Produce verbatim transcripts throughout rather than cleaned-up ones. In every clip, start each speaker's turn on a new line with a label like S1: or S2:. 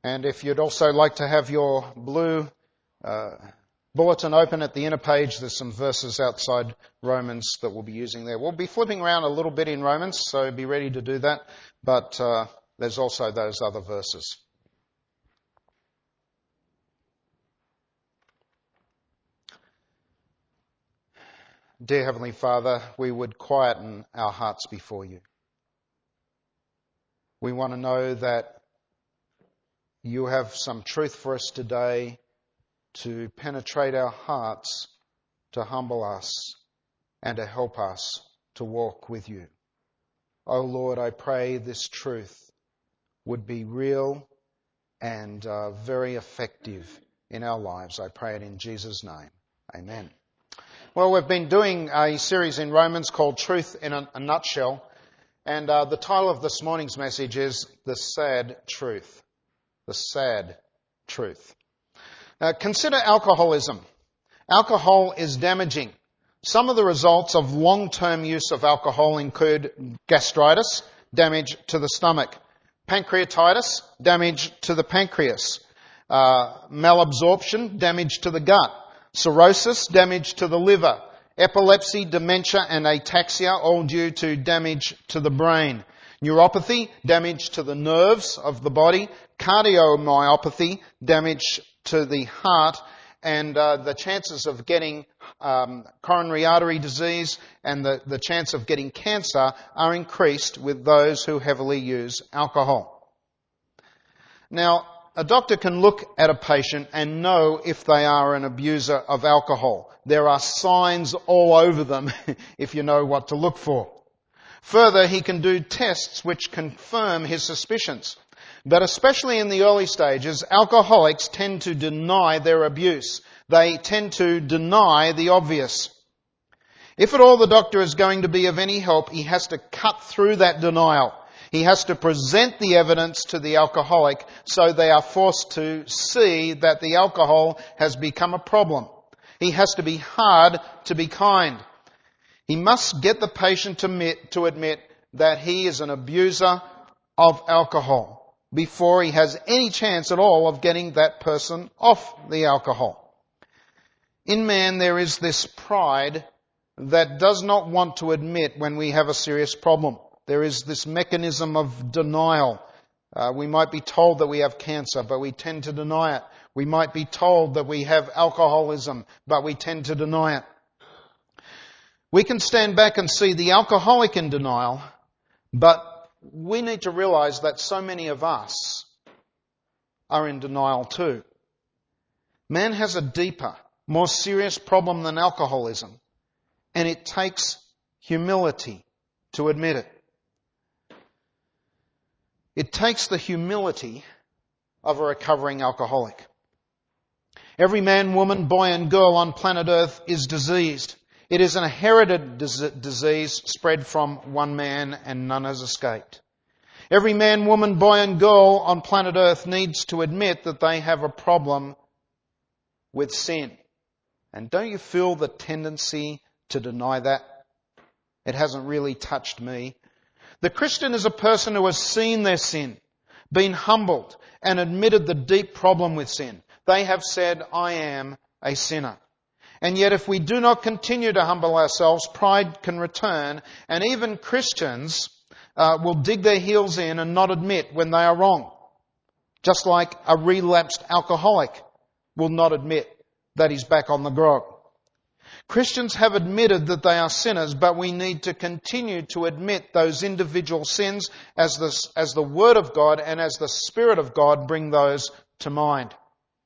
S1: And if you'd also like to have your blue uh, bulletin open at the inner page, there's some verses outside Romans that we'll be using there. We'll be flipping around a little bit in Romans, so be ready to do that. But uh, there's also those other verses. Dear Heavenly Father, we would quieten our hearts before you. We want to know that you have some truth for us today to penetrate our hearts, to humble us, and to help us to walk with you. Oh Lord, I pray this truth would be real and uh, very effective in our lives. I pray it in Jesus' name. Amen. Well, we've been doing a series in Romans called Truth in a, a Nutshell, and uh, the title of this morning's message is The Sad Truth. The Sad Truth. Uh, consider alcoholism. Alcohol is damaging. Some of the results of long-term use of alcohol include gastritis, damage to the stomach, pancreatitis, damage to the pancreas, uh, malabsorption, damage to the gut, cirrhosis, damage to the liver, epilepsy, dementia and ataxia, all due to damage to the brain, neuropathy, damage to the nerves of the body, cardiomyopathy, damage to the heart, and uh, the chances of getting um, coronary artery disease and the, the chance of getting cancer are increased with those who heavily use alcohol. Now, a doctor can look at a patient and know if they are an abuser of alcohol. There are signs all over them if you know what to look for. Further, he can do tests which confirm his suspicions. But especially in the early stages, alcoholics tend to deny their abuse. They tend to deny the obvious. If at all the doctor is going to be of any help, he has to cut through that denial. He has to present the evidence to the alcoholic so they are forced to see that the alcohol has become a problem. He has to be hard to be kind. He must get the patient to admit, to admit that he is an abuser of alcohol before he has any chance at all of getting that person off the alcohol. In man, there is this pride that does not want to admit when we have a serious problem. There is this mechanism of denial. Uh, we might be told that we have cancer, but we tend to deny it. We might be told that we have alcoholism, but we tend to deny it. We can stand back and see the alcoholic in denial, but we need to realize that so many of us are in denial too. Man has a deeper, more serious problem than alcoholism, and it takes humility to admit it. It takes the humility of a recovering alcoholic. Every man, woman, boy and girl on planet Earth is diseased. It is an inherited disease spread from one man and none has escaped. Every man, woman, boy and girl on planet Earth needs to admit that they have a problem with sin. And don't you feel the tendency to deny that? It hasn't really touched me. The Christian is a person who has seen their sin, been humbled and admitted the deep problem with sin. They have said, I am a sinner. And yet if we do not continue to humble ourselves, pride can return, and even Christians uh, will dig their heels in and not admit when they are wrong. Just like a relapsed alcoholic will not admit that he's back on the grog. Christians have admitted that they are sinners, but we need to continue to admit those individual sins as the, as the Word of God and as the Spirit of God bring those to mind.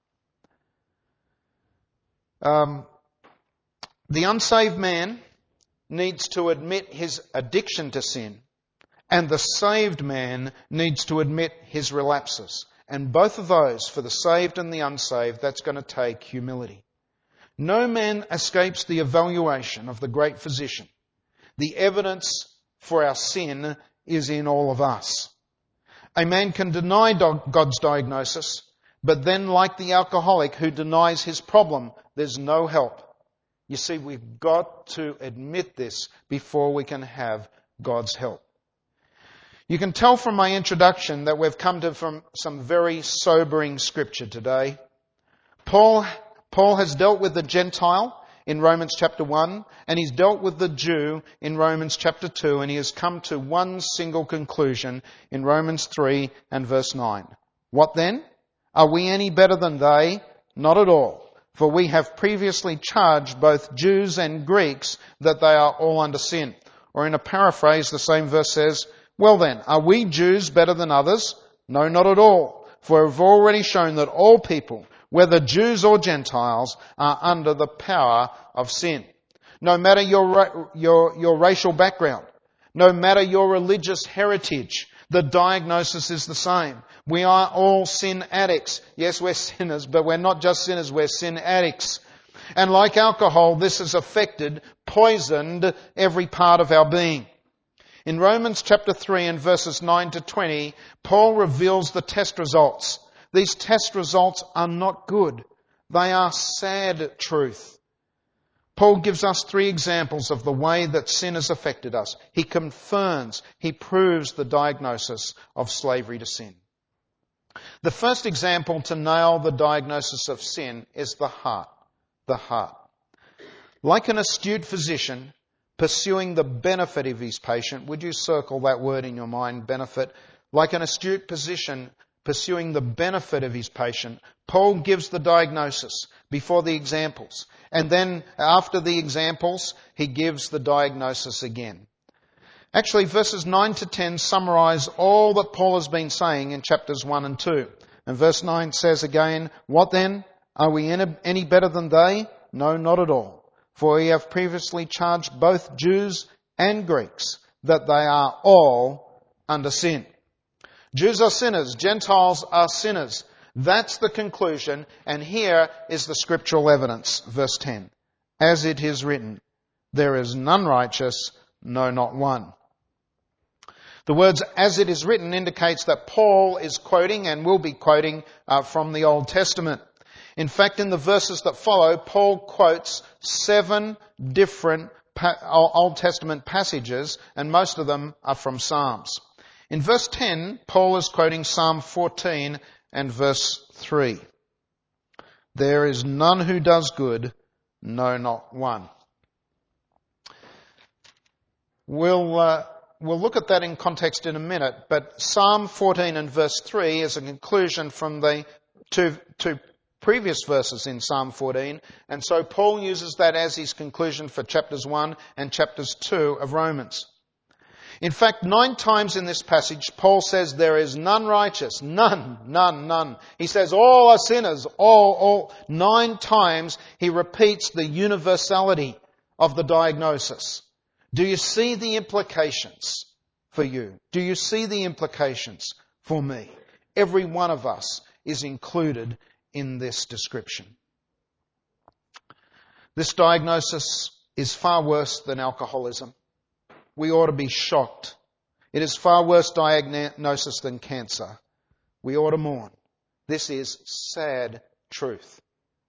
S1: Um, The unsaved man needs to admit his addiction to sin, and the saved man needs to admit his relapses. And both of those, for the saved and the unsaved, that's going to take humility. No man escapes the evaluation of the great physician. The evidence for our sin is in all of us. A man can deny God's diagnosis, but then, like the alcoholic who denies his problem, there's no help. You see, we've got to admit this before we can have God's help. You can tell from my introduction that we've come to from some very sobering scripture today. Paul, Paul has dealt with the Gentile in Romans chapter one, and he's dealt with the Jew in Romans chapter two, and he has come to one single conclusion in Romans three and verse nine. What then? Are we any better than they? Not at all. For we have previously charged both Jews and Greeks that they are all under sin. Or in a paraphrase, the same verse says, well then, are we Jews better than others? No, not at all. For we've already shown that all people, whether Jews or Gentiles, are under the power of sin. No matter your, your, your racial background, no matter your religious heritage, the diagnosis is the same. We are all sin addicts. Yes, we're sinners, but we're not just sinners, we're sin addicts. And like alcohol, this has affected, poisoned every part of our being. In Romans chapter three and verses nine to twenty, Paul reveals the test results. These test results are not good. They are sad truth. Paul gives us three examples of the way that sin has affected us. He confirms, he proves the diagnosis of slavery to sin. The first example to nail the diagnosis of sin is the heart. The heart. Like an astute physician pursuing the benefit of his patient, would you circle that word in your mind, benefit? Like an astute physician pursuing the benefit of his patient, Paul gives the diagnosis before the examples. And then after the examples, he gives the diagnosis again. Actually, verses nine to ten summarize all that Paul has been saying in chapters one and two. And verse nine says again, what then? Are we any better than they? No, not at all. For we have previously charged both Jews and Greeks that they are all under sin. Jews are sinners, Gentiles are sinners. That's the conclusion, and here is the scriptural evidence. Verse ten. As it is written, there is none righteous, no, not one. The words as it is written indicates that Paul is quoting and will be quoting uh, from the Old Testament. In fact, in the verses that follow, Paul quotes seven different Old Testament passages, and most of them are from Psalms. In verse ten, Paul is quoting Psalm fourteen and verse three. There is none who does good, no, not one. We'll, uh, we'll look at that in context in a minute, but Psalm fourteen and verse three is a conclusion from the two, two previous verses in Psalm fourteen, and so Paul uses that as his conclusion for chapters one and chapters two of Romans. In fact, nine times in this passage, Paul says there is none righteous, none, none, none. He says all are sinners, all, all. Nine times he repeats the universality of the diagnosis. Do you see the implications for you? Do you see the implications for me? Every one of us is included in this description. This diagnosis is far worse than alcoholism. We ought to be shocked. It is far worse diagnosis than cancer. We ought to mourn. This is sad truth.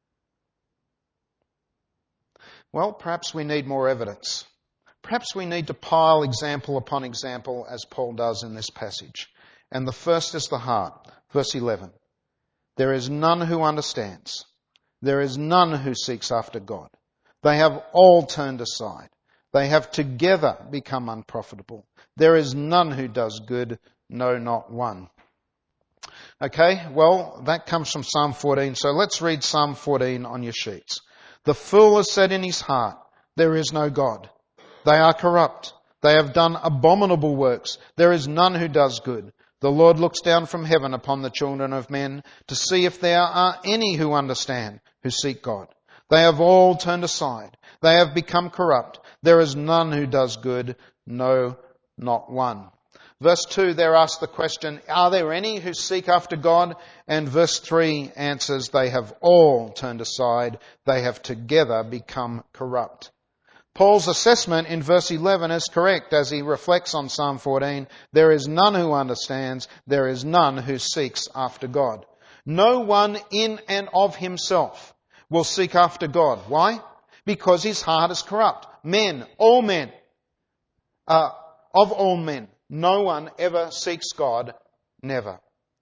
S1: Well, perhaps we need more evidence. Perhaps we need to pile example upon example as Paul does in this passage. And the first is the heart. Verse eleven. There is none who understands. There is none who seeks after God. They have all turned aside. They have together become unprofitable. There is none who does good, no, not one. Okay, well, that comes from Psalm fourteen. So let's read Psalm fourteen on your sheets. The fool has said in his heart, there is no God. They are corrupt. They have done abominable works. There is none who does good. The Lord looks down from heaven upon the children of men to see if there are any who understand, who seek God. They have all turned aside. They have become corrupt. There is none who does good, no, not one. Verse two there asks the question, are there any who seek after God? And verse three answers, they have all turned aside. They have together become corrupt. Paul's assessment in verse eleven is correct as he reflects on Psalm fourteen. There is none who understands. There is none who seeks after God. No one in and of himself will seek after God. Why? Because his heart is corrupt. Men, all men, uh, of all men, No one ever seeks God. Never.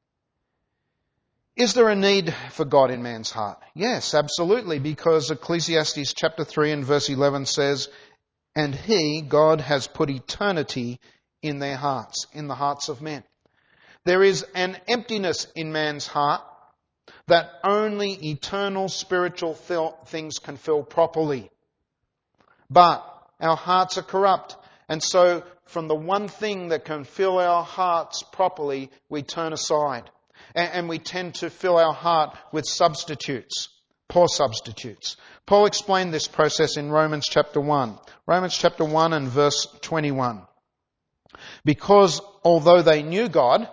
S1: Is there a need for God in man's heart? Yes, absolutely, because Ecclesiastes chapter three and verse eleven says, "And He, God, has put eternity in their hearts," in the hearts of men. There is an emptiness in man's heart that only eternal spiritual things can fill properly. But our hearts are corrupt, and so from the one thing that can fill our hearts properly, we turn aside. And we tend to fill our heart with substitutes, poor substitutes. Paul explained this process in Romans chapter one. Romans chapter one and verse twenty-one. Because although they knew God,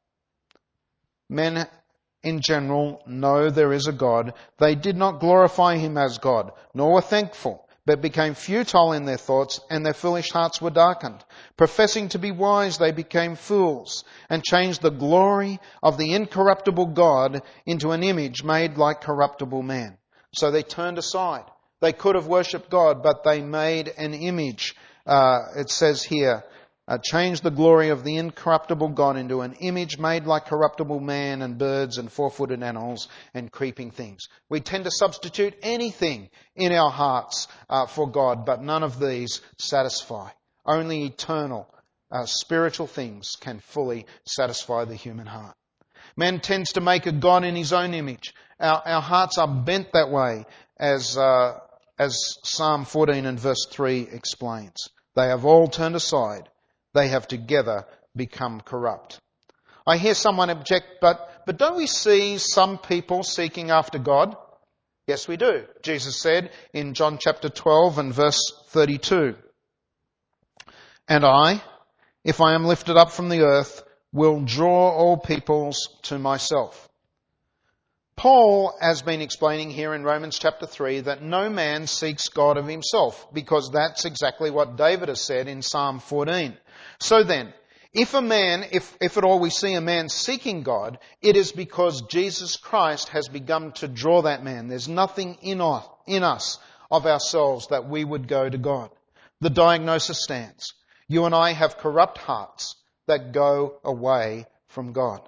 S1: men in general know there is a God, they did not glorify Him as God, nor were thankful, but became futile in their thoughts, and their foolish hearts were darkened. Professing to be wise, they became fools, and changed the glory of the incorruptible God into an image made like corruptible man. So they turned aside. They could have worshipped God, but they made an image. Uh, it says here, uh, changed the glory of the incorruptible God into an image made like corruptible man and birds and four-footed animals and creeping things. We tend to substitute anything in our hearts uh, for God, but none of these satisfy. Only eternal, uh, spiritual things can fully satisfy the human heart. Man tends to make a God in his own image. Our, our hearts are bent that way, as uh, as Psalm fourteen and verse three explains. They have all turned aside. They have together become corrupt. I hear someone object, but, but don't we see some people seeking after God? Yes, we do. Jesus said in John chapter twelve and verse thirty-two, "And I, if I am lifted up from the earth, will draw all peoples to myself." Paul has been explaining here in Romans chapter three that no man seeks God of himself, because that's exactly what David has said in Psalm fourteen. So then, if a man, if, if at all we see a man seeking God, it is because Jesus Christ has begun to draw that man. There's nothing in us, in us of ourselves that we would go to God. The diagnosis stands. You and I have corrupt hearts that go away from God.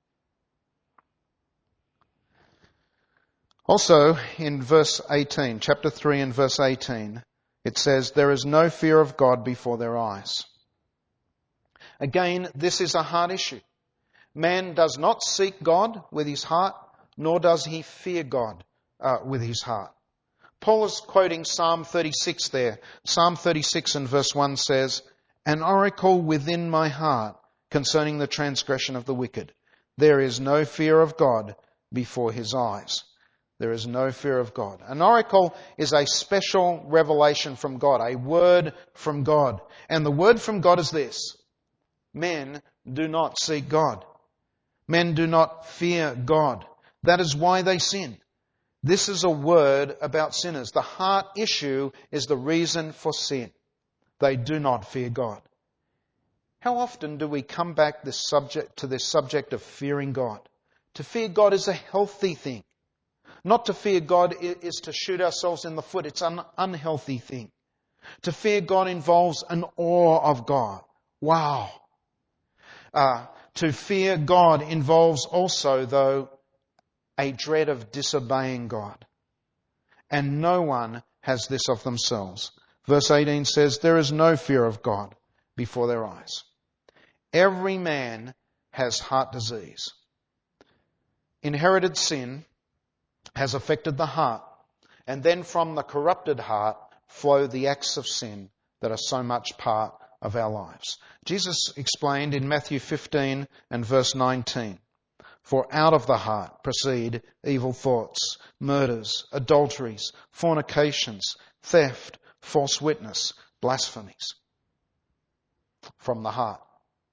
S1: Also, in verse eighteen, chapter three and verse eighteen, it says, "There is no fear of God before their eyes." Again, this is a hard issue. Man does not seek God with his heart, nor does he fear God uh, with his heart. Paul is quoting Psalm thirty-six there. Psalm thirty-six and verse one says, "An oracle within my heart concerning the transgression of the wicked. There is no fear of God before his eyes." There is no fear of God. An oracle is a special revelation from God, a word from God. And the word from God is this: men do not seek God. Men do not fear God. That is why they sin. This is a word about sinners. The heart issue is the reason for sin. They do not fear God. How often do we come back this subject to this subject of fearing God? To fear God is a healthy thing. Not to fear God is to shoot ourselves in the foot. It's an unhealthy thing. To fear God involves an awe of God. Wow. Uh, to fear God involves also, though, a dread of disobeying God. And no one has this of themselves. Verse eighteen says, "There is no fear of God before their eyes." Every man has heart disease. Inherited sin has affected the heart, and then from the corrupted heart flow the acts of sin that are so much part of our lives. Jesus explained in Matthew fifteen and verse nineteen, "For out of the heart proceed evil thoughts, murders, adulteries, fornications, theft, false witness, blasphemies." From the heart.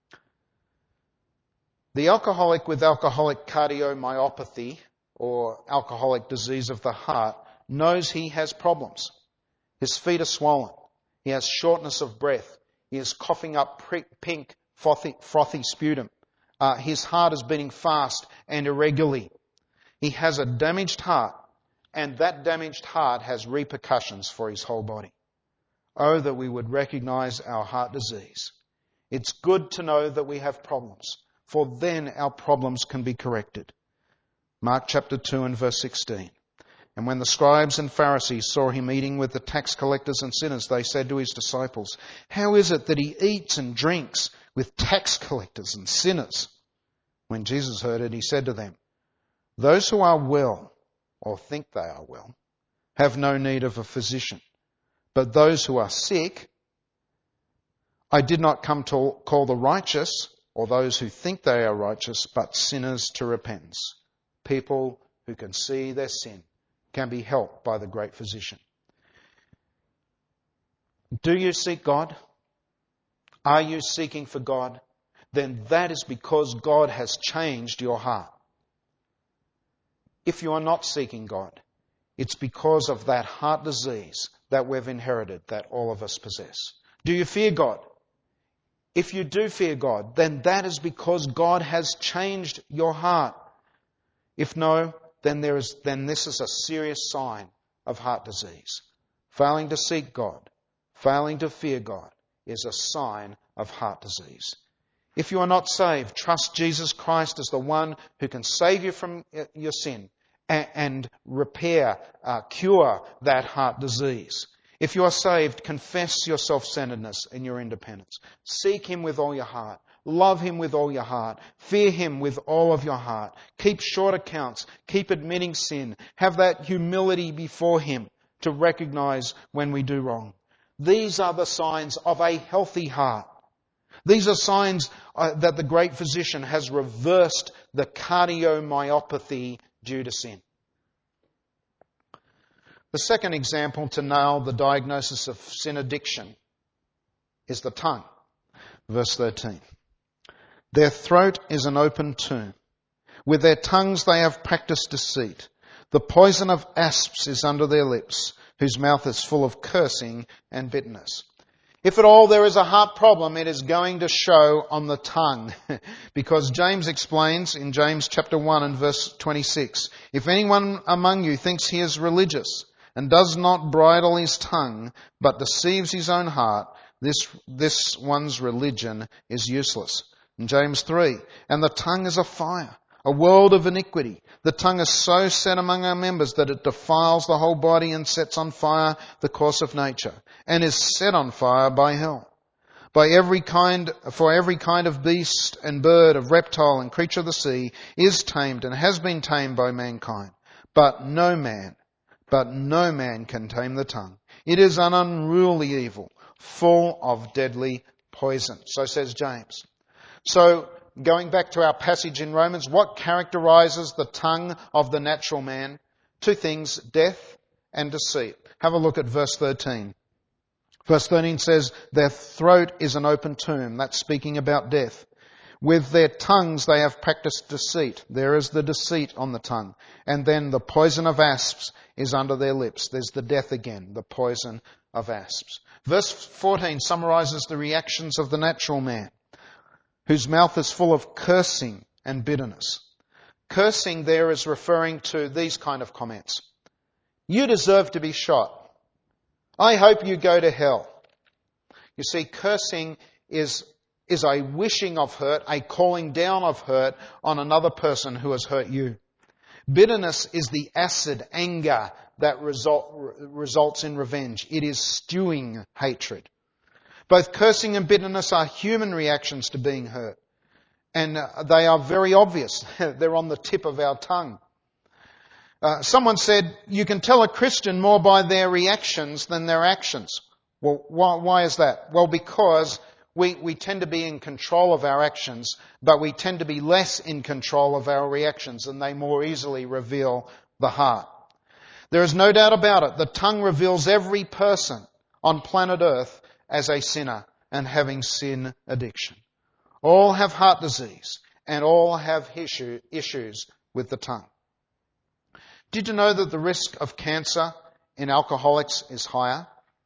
S1: The alcoholic with alcoholic cardiomyopathy, or alcoholic disease of the heart, knows he has problems. His feet are swollen. He has shortness of breath. He is coughing up pink, frothy, frothy sputum. Uh, his heart is beating fast and irregularly. He has a damaged heart, and that damaged heart has repercussions for his whole body. Oh, that we would recognize our heart disease. It's good to know that we have problems, for then our problems can be corrected. Mark chapter two and verse sixteen. And when the scribes and Pharisees saw him eating with the tax collectors and sinners, they said to his disciples, "How is it that he eats and drinks with tax collectors and sinners?" When Jesus heard it, he said to them, "Those who are well, or think they are well, have no need of a physician. But those who are sick, I did not come to call the righteous, or those who think they are righteous, but sinners to repentance." People who can see their sin can be helped by the great physician. Do you seek God? Are you seeking for God? Then that is because God has changed your heart. If you are not seeking God, it's because of that heart disease that we've inherited, that all of us possess. Do you fear God? If you do fear God, then that is because God has changed your heart. If no, then there is then this is a serious sign of heart disease. Failing to seek God, failing to fear God, is a sign of heart disease. If you are not saved, trust Jesus Christ as the one who can save you from your sin and, and repair, uh, cure that heart disease. If you are saved, confess your self-centeredness and your independence. Seek Him with all your heart. Love Him with all your heart. Fear Him with all of your heart. Keep short accounts. Keep admitting sin. Have that humility before Him to recognize when we do wrong. These are the signs of a healthy heart. These are signs uh, that the great physician has reversed the cardiomyopathy due to sin. The second example to nail the diagnosis of sin addiction is the tongue. Verse thirteen. Their throat is an open tomb. With their tongues they have practiced deceit. The poison of asps is under their lips, whose mouth is full of cursing and bitterness. If at all there is a heart problem, it is going to show on the tongue. Because James explains in James chapter one and verse twenty-six, if anyone among you thinks he is religious and does not bridle his tongue, but deceives his own heart, this, this one's religion is useless. In James three, and the tongue is a fire, a world of iniquity. The tongue is so set among our members that it defiles the whole body and sets on fire the course of nature, and is set on fire by hell. By every kind, for every kind of beast and bird, of reptile and creature of the sea is tamed and has been tamed by mankind. But no man, but no man can tame the tongue. It is an unruly evil, full of deadly poison. So says James. So, going back to our passage in Romans, what characterizes the tongue of the natural man? Two things, death and deceit. Have a look at verse thirteen. Verse thirteen says, their throat is an open tomb. That's speaking about death. With their tongues they have practiced deceit. There is the deceit on the tongue. And then the poison of asps is under their lips. There's the death again, the poison of asps. Verse fourteen summarizes the reactions of the natural man, whose mouth is full of cursing and bitterness. Cursing there is referring to these kind of comments. You deserve to be shot. I hope you go to hell. You see, cursing is, is a wishing of hurt, a calling down of hurt on another person who has hurt you. Bitterness is the acid anger that result, results in revenge. It is stewing hatred. Both cursing and bitterness are human reactions to being hurt. And they are very obvious. They're on the tip of our tongue. Uh, someone said, you can tell a Christian more by their reactions than their actions. Well, why, why is that? Well, because we, we tend to be in control of our actions, but we tend to be less in control of our reactions, and they more easily reveal the heart. There is no doubt about it. The tongue reveals every person on planet Earth as a sinner and having sin addiction. All have heart disease and all have issue, issues with the tongue. Did you know that the risk of cancer in alcoholics is higher?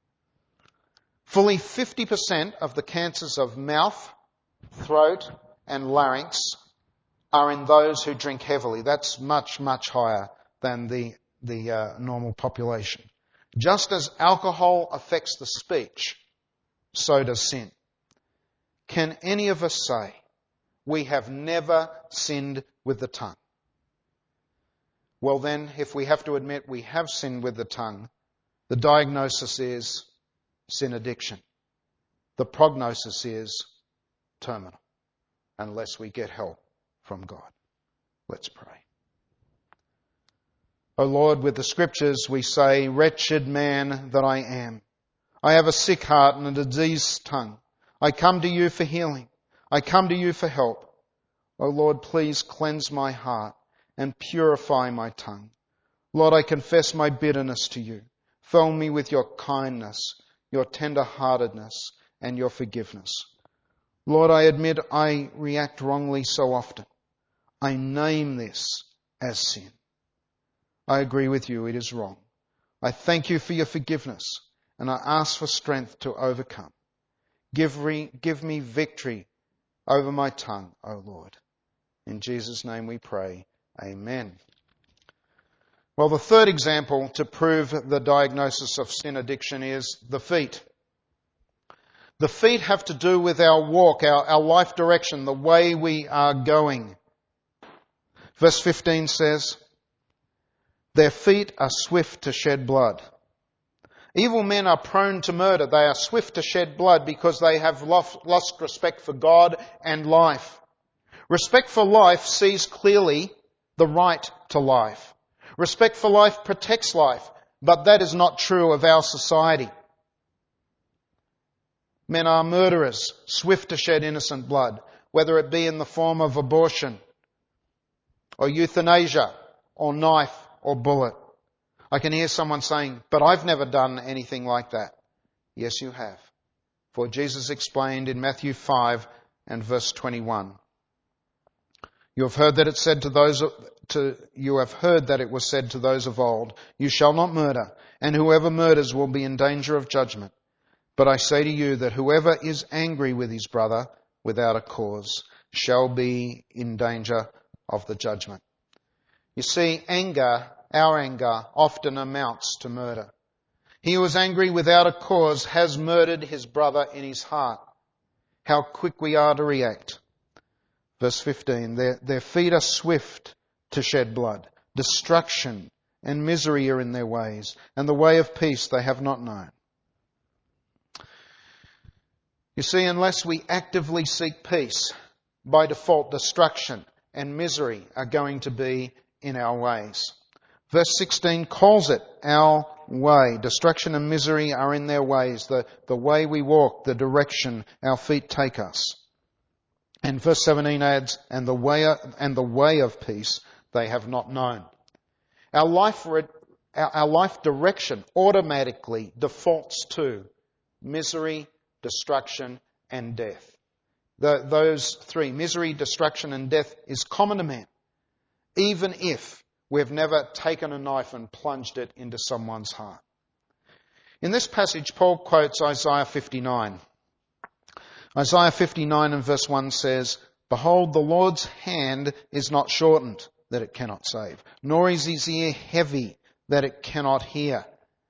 S1: Fully fifty percent of the cancers of mouth, throat and larynx are in those who drink heavily. That's much, much higher than the, the uh, normal population. Just as alcohol affects the speech, so does sin. can any of us say we have never sinned with the tongue? Well then, if we have to admit we have sinned with the tongue, the diagnosis is sin addiction. The prognosis is terminal, unless we get help from God. Let's pray. O Lord, with the Scriptures we say, wretched man that I am. I have a sick heart and a diseased tongue. I come to you for healing. I come to you for help. O Lord, please cleanse my heart and purify my tongue. Lord, I confess my bitterness to you. Fill me with your kindness, your tender-heartedness, and your forgiveness. Lord, I admit I react wrongly so often. I name this as sin. I agree with you, it is wrong. I thank you for your forgiveness, and I ask for strength to overcome. Give, re, give me victory over my tongue, O Lord. In Jesus' name we pray. Amen. Well, the third example to prove the diagnosis of sin addiction is the feet. The feet have to do with our walk, our, our life direction, the way we are going. Verse fifteen says, their feet are swift to shed blood. Evil men are prone to murder. They are swift to shed blood because they have lost respect for God and life. Respect for life sees clearly the right to life. Respect for life protects life, but that is not true of our society. Men are murderers, swift to shed innocent blood, whether it be in the form of abortion, or euthanasia, or knife, or bullet. I can hear someone saying, but I've never done anything like that. Yes, you have. For Jesus explained in Matthew five and verse twenty-one. You have heard that it said to those to you have heard that it was said to those of old, you shall not murder, and whoever murders will be in danger of judgment. But I say to you that whoever is angry with his brother without a cause shall be in danger of the judgment. You see, anger, our anger, often amounts to murder. He who is angry without a cause has murdered his brother in his heart. How quick we are to react. Verse fifteen, their, their feet are swift to shed blood. Destruction and misery are in their ways, and the way of peace they have not known. You see, unless we actively seek peace, by default destruction and misery are going to be in our ways. Verse sixteen calls it our way. Destruction and misery are in their ways, the, the way we walk, the direction our feet take us. And verse seventeen adds, and the way, and the way of peace they have not known. Our life, our, our life direction automatically defaults to misery, destruction, and death. The, those three, misery, destruction, and death, is common to man, even if we've never taken a knife and plunged it into someone's heart. In this passage, Paul quotes Isaiah fifty-nine. Isaiah fifty-nine and verse one says, behold, the Lord's hand is not shortened, that it cannot save, nor is his ear heavy, that it cannot hear.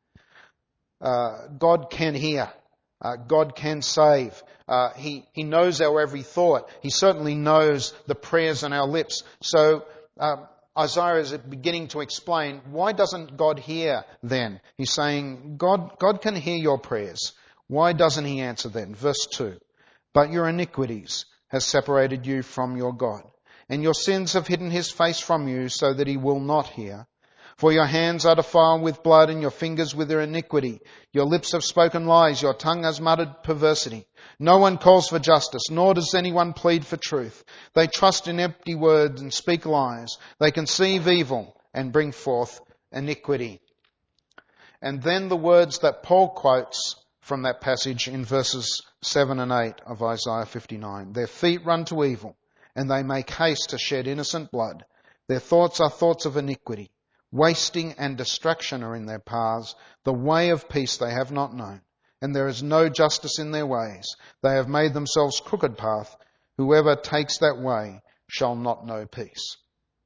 S1: Uh, God can hear. Uh, God can save. Uh, he, he knows our every thought. He certainly knows the prayers on our lips. So um, Isaiah is beginning to explain, why doesn't God hear then? He's saying, God, God can hear your prayers. Why doesn't he answer then? Verse two, but your iniquities have separated you from your God, and your sins have hidden his face from you so that he will not hear. For your hands are defiled with blood, and your fingers with their iniquity. Your lips have spoken lies, your tongue has muttered perversity. No one calls for justice, nor does anyone plead for truth. They trust in empty words and speak lies. They conceive evil and bring forth iniquity. And then the words that Paul quotes from that passage in verses seven and eight of Isaiah fifty-nine. Their feet run to evil, and they make haste to shed innocent blood. Their thoughts are thoughts of iniquity. Wasting and destruction are in their paths. The way of peace they have not known, and there is no justice in their ways. They have made themselves crooked path. Whoever takes that way shall not know peace.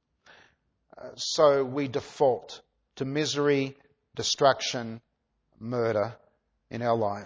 S1: Uh, so we default to misery, destruction, murder in our lives.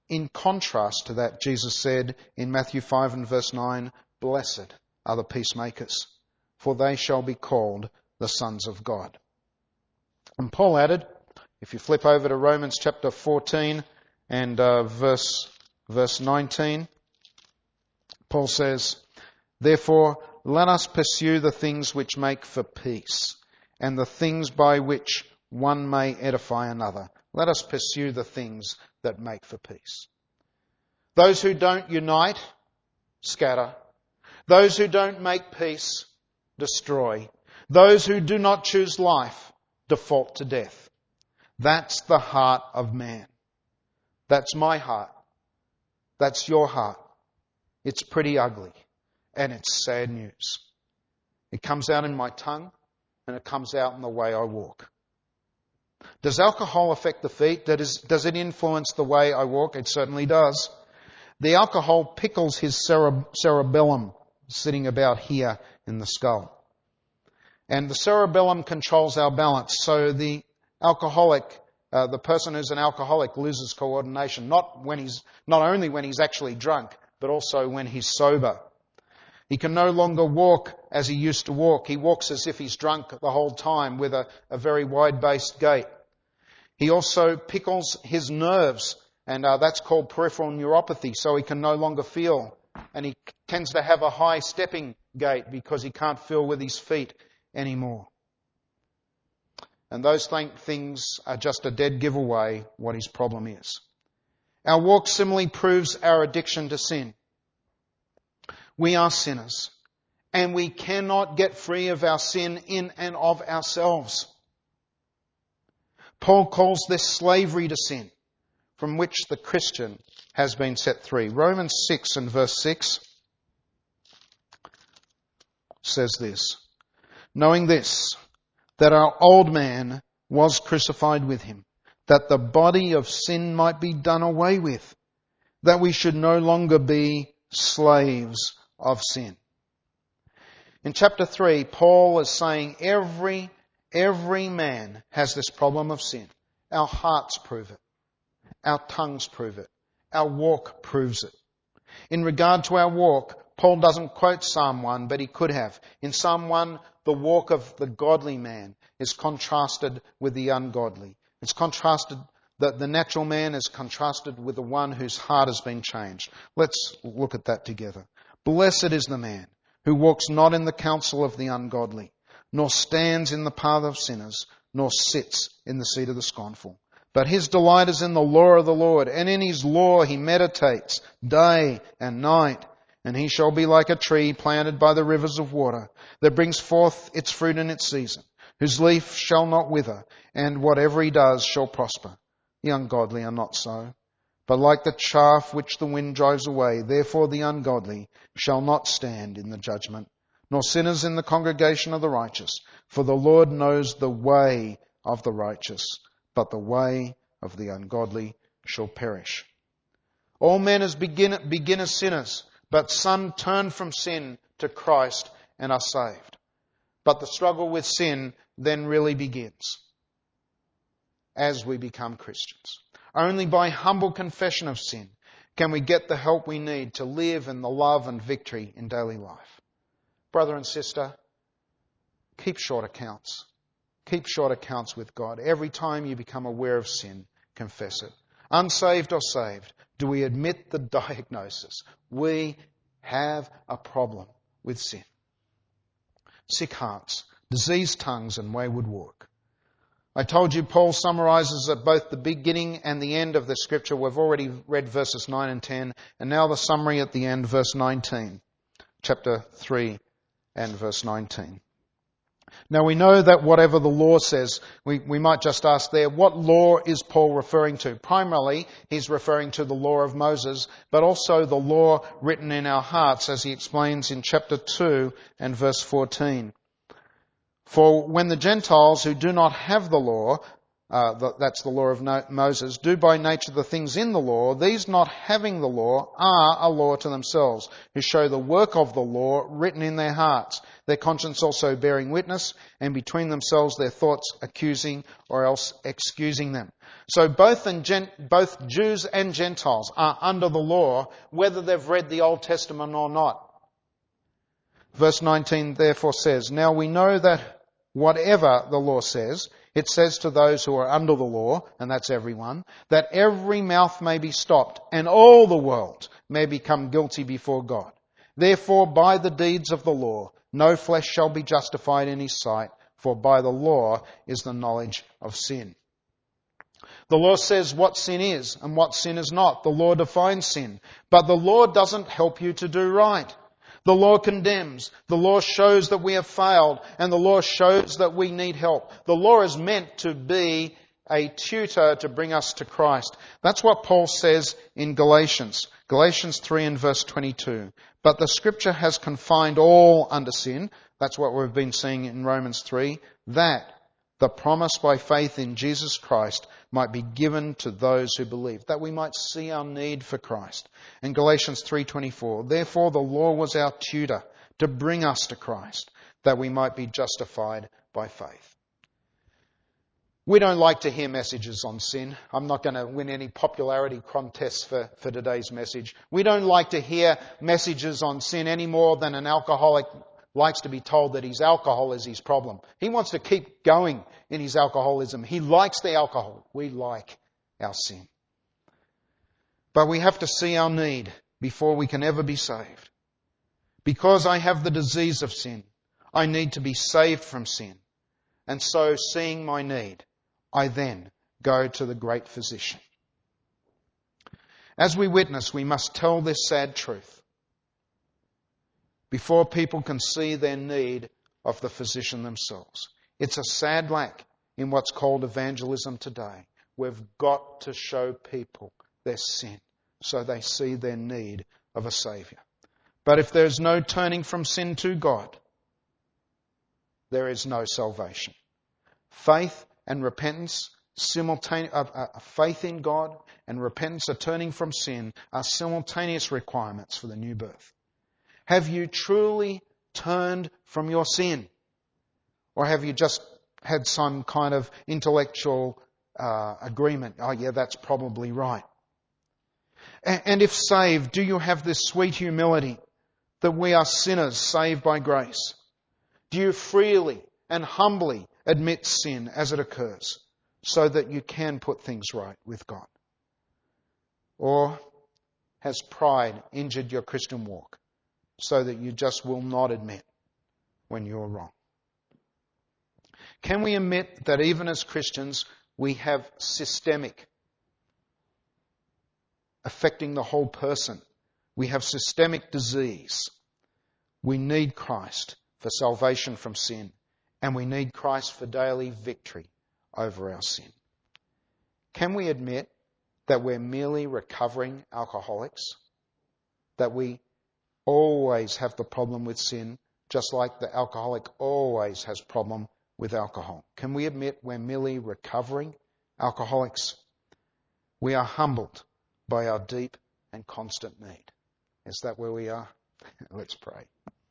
S1: in contrast to that, Jesus said in Matthew five and verse nine, "Blessed are the peacemakers, for they shall be called the sons of God." And Paul added, if you flip over to Romans chapter fourteen and uh, verse verse nineteen, Paul says, "Therefore let us pursue the things which make for peace, and the things by which one may edify another." Let us pursue the things that make for peace. Those who don't unite, scatter. Those who don't make peace, destroy. Those who do not choose life, default to death. That's the heart of man. That's my heart. That's your heart. It's pretty ugly, and it's sad news. It comes out in my tongue, and it comes out in the way I walk. Does alcohol affect the feet? Does it influence the way I walk? It certainly does. The alcohol pickles his cere- cerebellum, sitting about here in the skull. And the cerebellum controls our balance. So the alcoholic, uh, the person who's an alcoholic loses coordination, not when he's, not only when he's actually drunk, but also when he's sober. He can no longer walk as he used to walk. He walks as if he's drunk the whole time with a, a very wide-based gait. He also pickles his nerves, and uh, that's called peripheral neuropathy, so he can no longer feel. And he tends to have a high stepping gait because he can't feel with his feet anymore. And those th- things are just a dead giveaway what his problem is. Our walk similarly proves our addiction to sin. We are sinners, and we cannot get free of our sin in and of ourselves. Paul calls this slavery to sin, from which the Christian has been set free. Romans six and verse six says this, "Knowing this, that our old man was crucified with him, that the body of sin might be done away with, that we should no longer be slaves of sin." In chapter three, Paul is saying every, every man has this problem of sin. Our hearts prove it. Our tongues prove it. Our walk proves it. In regard to our walk, Paul doesn't quote Psalm one, but he could have. In Psalm one, the walk of the godly man is contrasted with the ungodly. It's contrasted, that the natural man is contrasted with the one whose heart has been changed. Let's look at that together. "Blessed is the man who walks not in the counsel of the ungodly, nor stands in the path of sinners, nor sits in the seat of the scornful. But his delight is in the law of the Lord, and in his law he meditates day and night. And he shall be like a tree planted by the rivers of water, that brings forth its fruit in its season, whose leaf shall not wither, and whatever he does shall prosper. The ungodly are not so, but like the chaff which the wind drives away. Therefore the ungodly shall not stand in the judgment, nor sinners in the congregation of the righteous. For the Lord knows the way of the righteous, but the way of the ungodly shall perish." All men as begin, begin as sinners, but some turn from sin to Christ and are saved. But the struggle with sin then really begins as we become Christians. Only by humble confession of sin can we get the help we need to live in the love and victory in daily life. Brother and sister, keep short accounts. Keep short accounts with God. Every time you become aware of sin, confess it. Unsaved or saved, do we admit the diagnosis? We have a problem with sin. Sick hearts, diseased tongues, and wayward walk. I told you Paul summarizes at both the beginning and the end of the scripture. We've already read verses nine and ten, and now the summary at the end, verse nineteen. Chapter three and verse nineteen. Now we know that whatever the law says, we, we might just ask there, what law is Paul referring to? Primarily, he's referring to the law of Moses, but also the law written in our hearts, as he explains in chapter two and verse fourteen. "For when the Gentiles who do not have the law uh, the, that's the law of no- Moses, do by nature the things in the law, these not having the law are a law to themselves, who show the work of the law written in their hearts, their conscience also bearing witness, and between themselves their thoughts accusing or else excusing them. So both, in Gen- both Jews and Gentiles are under the law, whether they've read the Old Testament or not. Verse nineteen therefore says, now we know that whatever the law says, it says to those who are under the law, and that's everyone, that every mouth may be stopped, and all the world may become guilty before God. Therefore, by the deeds of the law, no flesh shall be justified in his sight, for by the law is the knowledge of sin. The law says what sin is and what sin is not. The law defines sin. But the law doesn't help you to do right. The law condemns. The law shows that we have failed. And the law shows that we need help. The law is meant to be a tutor to bring us to Christ. That's what Paul says in Galatians. Galatians three and verse twenty-two. But the scripture has confined all under sin. That's what we've been seeing in Romans three. That the promise by faith in Jesus Christ might be given to those who believe, that we might see our need for Christ. In Galatians three twenty-four, therefore the law was our tutor to bring us to Christ, that we might be justified by faith. We don't like to hear messages on sin. I'm not going to win any popularity contests for, for today's message. We don't like to hear messages on sin any more than an alcoholic likes to be told that his alcohol is his problem. He wants to keep going in his alcoholism. He likes the alcohol. We like our sin. But we have to see our need before we can ever be saved. Because I have the disease of sin, I need to be saved from sin. And so, seeing my need, I then go to the great physician. As we witness, we must tell this sad truth before people can see their need of the physician themselves. It's a sad lack in what's called evangelism today. We've got to show people their sin so they see their need of a Saviour. But if there's no turning from sin to God, there is no salvation. Faith and repentance, simultaneous, uh, uh, faith in God and repentance, a turning from sin, are simultaneous requirements for the new birth. Have you truly turned from your sin? Or have you just had some kind of intellectual uh, agreement? Oh yeah, that's probably right. And, and if saved, do you have this sweet humility that we are sinners saved by grace? Do you freely and humbly admit sin as it occurs so that you can put things right with God? Or has pride injured your Christian walk so that you just will not admit when you're wrong? Can we admit that even as Christians we have systemic affecting the whole person? We have systemic disease. We need Christ for salvation from sin, and we need Christ for daily victory over our sin. Can we admit that we're merely recovering alcoholics? That we always have the problem with sin, just like the alcoholic always has problem with alcohol? Can we admit we're merely recovering alcoholics? We are humbled by our deep and constant need. Is that where we are? Let's pray.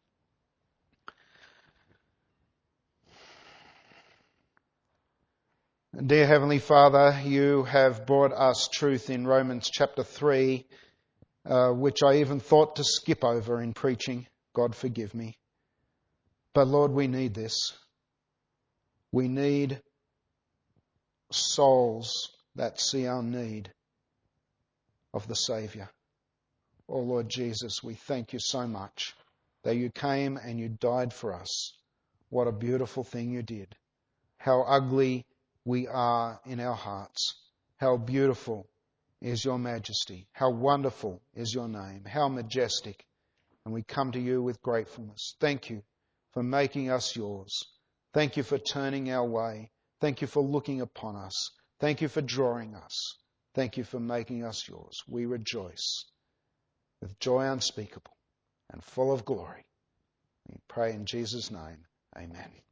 S1: Dear Heavenly Father, you have brought us truth in Romans chapter three, uh, which I even thought to skip over in preaching. God forgive me. But Lord, we need this. We need souls that see our need of the Saviour. Oh Lord Jesus, we thank you so much that you came and you died for us. What a beautiful thing you did. How ugly we are in our hearts. How beautiful is your majesty. How wonderful is your name. How majestic. And we come to you with gratefulness. Thank you for making us yours. Thank you for turning our way. Thank you for looking upon us. Thank you for drawing us. Thank you for making us yours. We rejoice with joy unspeakable and full of glory. We pray in Jesus' name. Amen.